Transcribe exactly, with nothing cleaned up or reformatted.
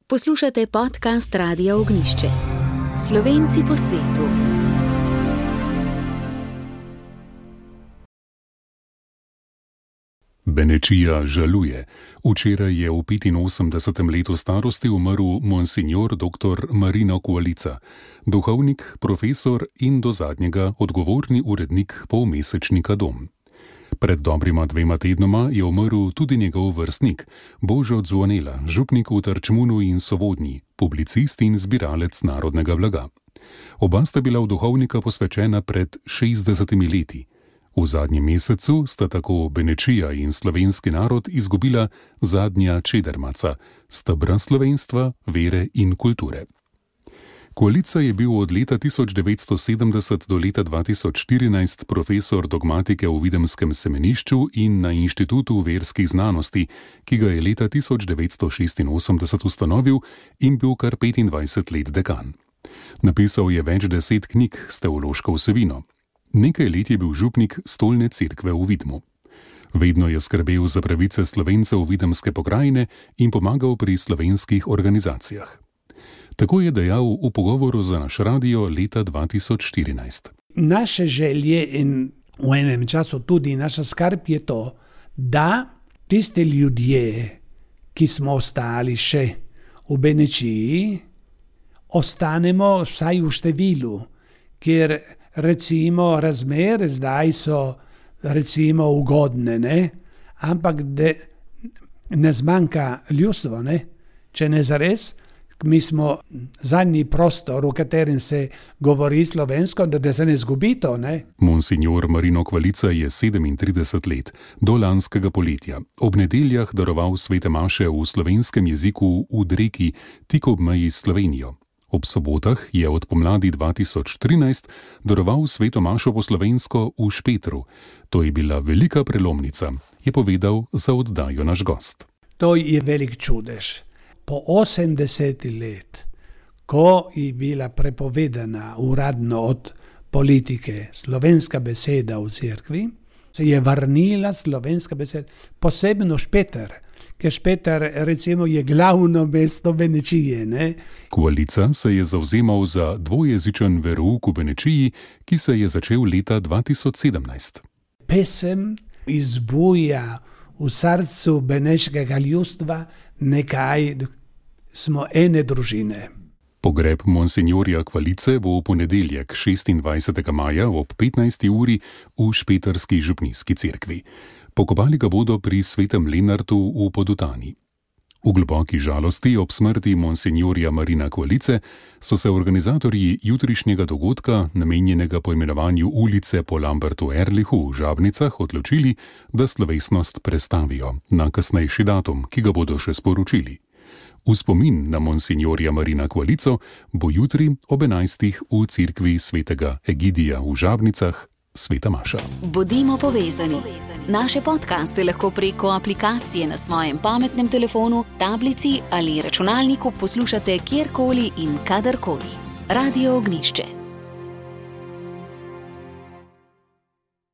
Poslušate podcast Radia Ognjišče. Slovenci po svetu. Benečija žaluje. Včeraj je v petinosemdesetem letu starosti umrl monsignor doktor Marino Kvalica, duhovnik, profesor in do zadnjega odgovorni urednik polmesečnika Dom. Pred dobrima dvema tednoma je umrl tudi njegov vrstnik, Božo Dzvonela, župnik v Trčmunu in Sovodnji, publicist in zbiralec narodnega blaga. Oba sta bila v duhovnika posvečena pred šestdesetimi leti. V zadnjem mesecu sta tako Benečija in slovenski narod izgubila zadnja čedermaca, stebra slovenstva, vere in kulture. Kvalica je bil od leta tisoč devetsto sedemdeset do leta dva tisoč štirinajst profesor dogmatike v Videmskem semenišču in na Inštitutu verskih znanosti, ki ga je leta tisoč devetsto šestinosemdeset ustanovil in bil kar petindvajset let dekan. Napisal je več deset knjig s teološko vsebino. Nekaj let je bil župnik Stolne cerkve v Vidmu. Vedno je skrbel za pravice Slovencev Videmske pokrajine in pomagal pri slovenskih organizacijah. Tako je dejal v pogovoru za naš radio leta dva tisoč štirinajst. Naše želje in v enem času tudi naša skrb je to, da tiste ljudje, ki smo ostali še v Benečiji, ostanemo vsaj v številu, ker recimo razmere zdaj so recimo ugodne, ne? Ampak de, ne zmanjka ljudstvo, ne? Če ne zares, mi smo zadnji prostor, v katerem se govori slovensko, da, da se ne zgubi to, ne? Monsignor Marino Kvalica je sedemintrideset let, do lanskega poletja, ob nedeljah daroval svete maše v slovenskem jeziku v Dreki, tik ob meji s Slovenijo. Ob sobotah je od pomladi dva tisoč trinajst daroval sveto mašo po slovensko v Špetru. To je bila velika prelomnica, je povedal za oddajo naš gost. To je velik čudež. Po osemdesetih let, ko je bila prepovedana uradno od politike slovenska beseda v cerkvi, se je vrnila slovenska beseda, posebno Špeter. Ker Špeter recimo je glavno mesto Benečije, ne? Kvalica se je zavzemal za dvojezičen verouk v Benečiji, ki se je začel leta dva tisoč sedemnajst. Pesem izbuja v srcu beneškega ljudstva nekaj, smo ene družine. Pogreb monsignorja Kvalice bo v ponedeljek šestindvajsetega maja ob petnajsti uri v špetrski župnijski cerkvi. Pokopali ga bodo pri svetem Lenartu v Podutani. V globoki žalosti ob smrti monsignorja Marina Kvalice so se organizatorji jutrišnjega dogodka, namenjenega poimenovanju ulice po Lambertu Erlichu v Žabnicah, odločili, da slovesnost prestavijo na kasnejši datum, ki ga bodo še sporočili. V spomin na monsignorja Marina Kvalico bo jutri ob enajstih v cerkvi svetega Egidija v Žabnicah sveta maša. Bodimo povezani. Naše podcaste lahko preko aplikacije na svojem pametnem telefonu, tablici ali računalniku poslušate kjerkoli in kadarkoli. Radio Ognjišče.